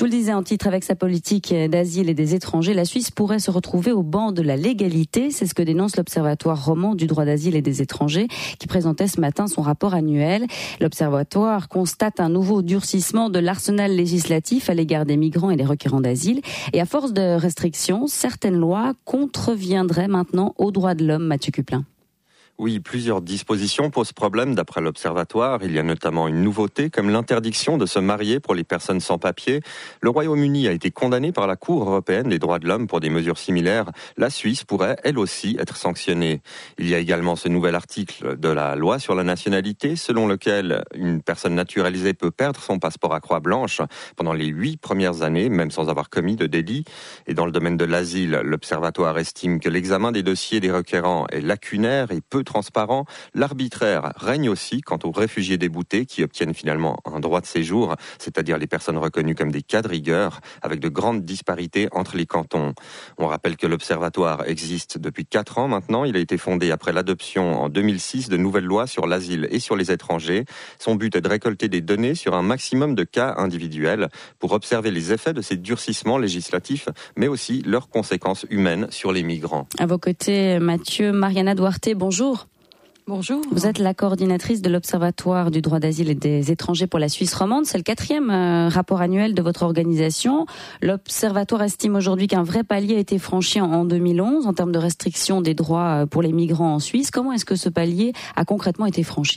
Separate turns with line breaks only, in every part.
vous le disais en titre, avec sa politique d'asile et des étrangers, la Suisse pourrait se retrouver au banc de la légalité. C'est ce que dénonce l'Observatoire roman du droit d'asile et des étrangers qui présentait ce matin son rapport annuel. L'Observatoire constate un nouveau durcissement de l'arsenal législatif à l'égard des migrants et des requérants d'asile. Et à force de restrictions, certaines lois contreviendraient maintenant aux droits de l'homme. Mathieu Cuplin.
Oui, plusieurs dispositions posent problème d'après l'Observatoire. Il y a notamment une nouveauté comme l'interdiction de se marier pour les personnes sans papier. Le Royaume-Uni a été condamné par la Cour européenne des droits de l'homme pour des mesures similaires. La Suisse pourrait, elle aussi, être sanctionnée. Il y a également ce nouvel article de la loi sur la nationalité selon lequel une personne naturalisée peut perdre son passeport à croix blanche pendant les 8 premières années, même sans avoir commis de délit. Et dans le domaine de l'asile, l'Observatoire estime que l'examen des dossiers des requérants est lacunaire et peu transparent. L'arbitraire règne aussi quant aux réfugiés déboutés qui obtiennent finalement un droit de séjour, c'est-à-dire les personnes reconnues comme des cas de rigueur, avec de grandes disparités entre les cantons. On rappelle que l'Observatoire existe depuis 4 ans maintenant. Il a été fondé après l'adoption en 2006 de nouvelles lois sur l'asile et sur les étrangers. Son but est de récolter des données sur un maximum de cas individuels pour observer les effets de ces durcissements législatifs, mais aussi leurs conséquences humaines sur les migrants. À vos côtés,
Mathieu, Mariana Duarte, bonjour.
Bonjour.
Vous êtes la coordinatrice de l'Observatoire du droit d'asile et des étrangers pour la Suisse romande. C'est le 4e rapport annuel de votre organisation. L'Observatoire estime aujourd'hui qu'un vrai palier a été franchi en 2011 en termes de restriction des droits pour les migrants en Suisse. Comment est-ce que ce palier a concrètement été franchi ?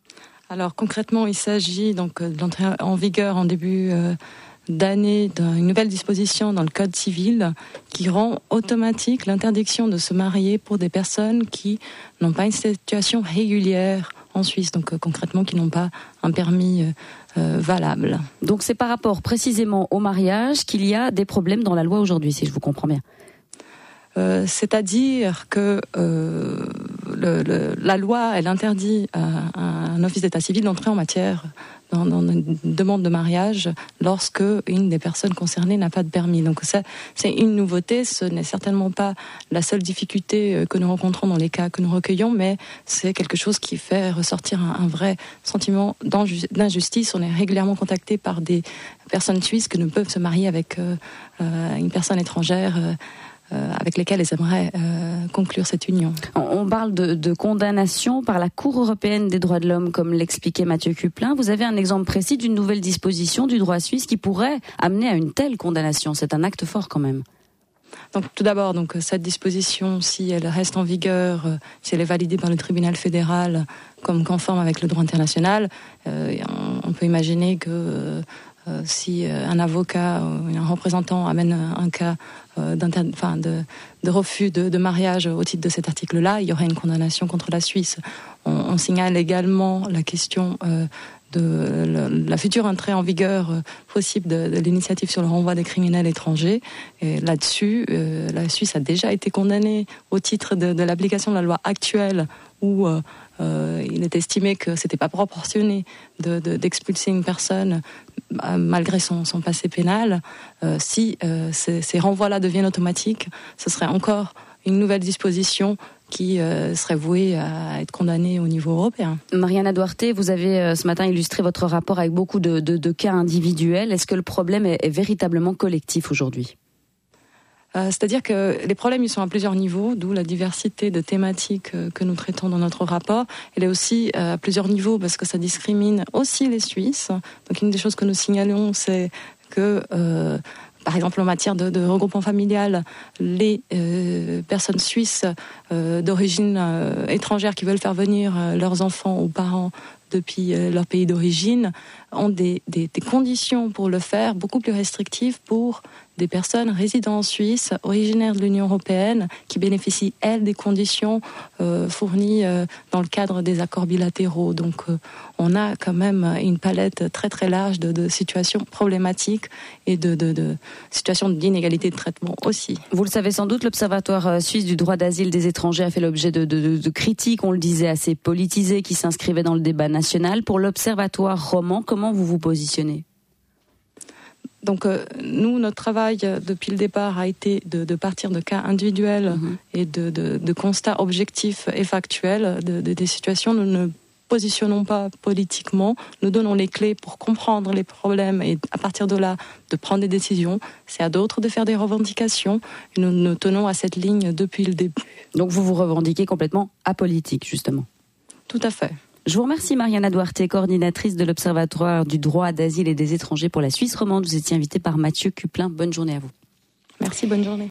Alors concrètement, il s'agit donc d'entrer en vigueur en début d'année d'une nouvelle disposition dans le Code civil qui rend automatique l'interdiction de se marier pour des personnes qui n'ont pas une situation régulière en Suisse, donc concrètement qui n'ont pas un permis valable.
Donc c'est par rapport précisément au mariage qu'il y a des problèmes dans la loi aujourd'hui, si je vous comprends bien.
C'est-à-dire que la loi, elle interdit à un office d'état civil d'entrer en matière dans une demande de mariage lorsque une des personnes concernées n'a pas de permis. Donc ça, c'est une nouveauté. Ce n'est certainement pas la seule difficulté que nous rencontrons dans les cas que nous recueillons, mais c'est quelque chose qui fait ressortir un vrai sentiment d'injustice. On est régulièrement contacté par des personnes suisses qui ne peuvent se marier avec une personne étrangère avec lesquels ils aimeraient conclure cette union.
On parle de condamnation par la Cour européenne des droits de l'homme, comme l'expliquait Mathieu Cuplin. Vous avez un exemple précis d'une nouvelle disposition du droit suisse qui pourrait amener à une telle condamnation. C'est un acte fort quand même.
Donc, tout d'abord, cette disposition, si elle reste en vigueur, si elle est validée par le tribunal fédéral comme conforme avec le droit international, on peut imaginer que si un avocat ou un représentant amène un cas de refus de mariage au titre de cet article-là, il y aurait une condamnation contre la Suisse. On signale également la question de la future entrée en vigueur possible de l'initiative sur le renvoi des criminels étrangers. Et là-dessus, la Suisse a déjà été condamnée au titre de l'application de la loi actuelle où il est estimé que c'était pas proportionné d'expulser une personne malgré son passé pénal. Si ces renvois-là deviennent automatiques, ce serait encore une nouvelle disposition qui serait vouée à être condamnée au niveau européen.
Mariana Duarte, vous avez ce matin illustré votre rapport avec beaucoup de cas individuels. Est-ce que le problème est véritablement collectif aujourd'hui ?
C'est-à-dire que les problèmes, ils sont à plusieurs niveaux, d'où la diversité de thématiques que nous traitons dans notre rapport. Elle est aussi à plusieurs niveaux parce que ça discrimine aussi les Suisses. Donc une des choses que nous signalons, c'est que par exemple, en matière de regroupement familial, les personnes suisses d'origine étrangère qui veulent faire venir leurs enfants ou parents depuis leur pays d'origine ont des conditions pour le faire beaucoup plus restrictives pour des personnes résidant en Suisse, originaires de l'Union européenne, qui bénéficient, elles, des conditions fournies dans le cadre des accords bilatéraux. Donc on a quand même une palette très très large de situations problématiques et de situations d'inégalité de traitement aussi.
Vous le savez sans doute, l'Observatoire suisse du droit d'asile des étrangers a fait l'objet de critiques, on le disait, assez politisées, qui s'inscrivaient dans le débat national. Pour l'Observatoire roman, comment vous vous positionnez ?
Donc nous, notre travail depuis le départ a été de partir de cas individuels et de constats objectifs et factuels des situations. Nous ne positionnons pas politiquement, nous donnons les clés pour comprendre les problèmes et à partir de là, de prendre des décisions. C'est à d'autres de faire des revendications. Et nous nous tenons à cette ligne depuis le début.
Donc vous vous revendiquez complètement apolitique, justement.
Tout à fait.
Je vous remercie Mariana Duarte, coordinatrice de l'Observatoire du droit d'asile et des étrangers pour la Suisse romande. Vous étiez invitée par Mathieu Cuplin. Bonne journée à vous.
Merci, bonne journée.